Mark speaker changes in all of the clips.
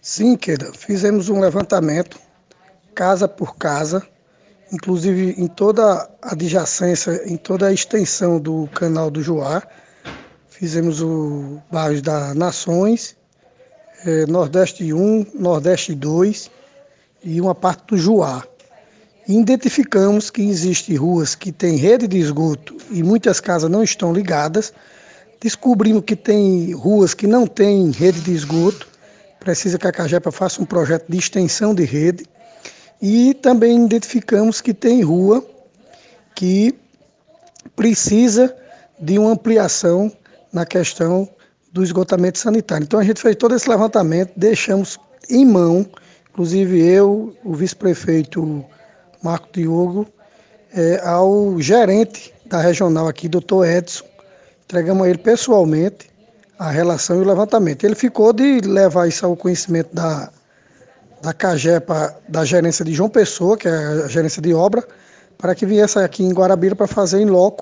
Speaker 1: Sim, Keida, fizemos um levantamento, casa por casa, inclusive em toda a adjacência, em toda a extensão do canal do Juá. Fizemos o bairro das Nações, Nordeste 1, Nordeste 2 e uma parte do Juá. Identificamos que existem ruas que têm rede de esgoto e muitas casas não estão ligadas. Descobrimos que tem ruas que não têm rede de esgoto. Precisa que a Cagepa faça um projeto de extensão de rede. E também identificamos que tem rua que precisa de uma ampliação na questão do esgotamento sanitário. Então a gente fez todo esse levantamento, deixamos em mão, inclusive eu, o vice-prefeito Marco Diogo, ao gerente da regional aqui, doutor Edson, entregamos a ele pessoalmente a relação e o levantamento. Ele ficou de levar isso ao conhecimento da Cagepa, da gerência de João Pessoa, que é a gerência de obra, para que viesse aqui em Guarabira para fazer em loco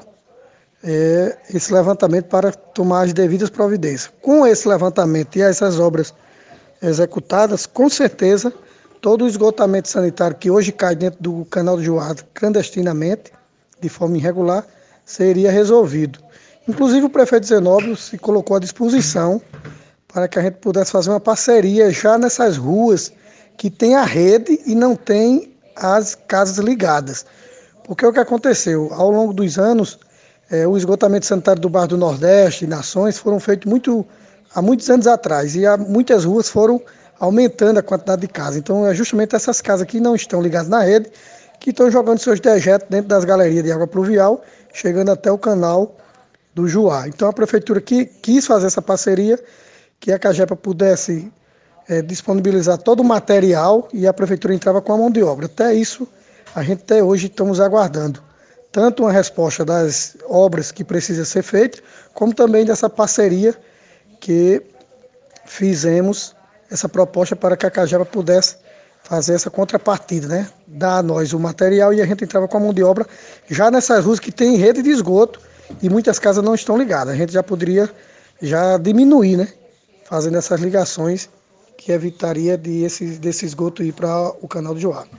Speaker 1: esse levantamento para tomar as devidas providências. Com esse levantamento e essas obras executadas, com certeza, todo o esgotamento sanitário que hoje cai dentro do canal do Juá clandestinamente, de forma irregular, seria resolvido. Inclusive o prefeito Zenóbio se colocou à disposição para que a gente pudesse fazer uma parceria já nessas ruas que tem a rede e não tem as casas ligadas. Porque o que aconteceu? Ao longo dos anos, o esgotamento sanitário do bairro do Nordeste e Nações foram feitos há muitos anos atrás e muitas ruas foram aumentando a quantidade de casas. Então é justamente essas casas que não estão ligadas na rede que estão jogando seus dejetos dentro das galerias de água pluvial, chegando até o canal do Juá. Então a prefeitura quis fazer essa parceria, que a Cagepa pudesse disponibilizar todo o material e a prefeitura entrava com a mão de obra. Até isso, a gente até hoje estamos aguardando tanto uma resposta das obras que precisa ser feita, como também dessa parceria que fizemos, essa proposta para que a Cagepa pudesse fazer essa contrapartida, né? Dar a nós o material e a gente entrava com a mão de obra já nessas ruas que tem rede de esgoto e muitas casas não estão ligadas. A gente já poderia diminuir, né? Fazendo essas ligações que evitaria desse esgoto ir para o canal do Juá.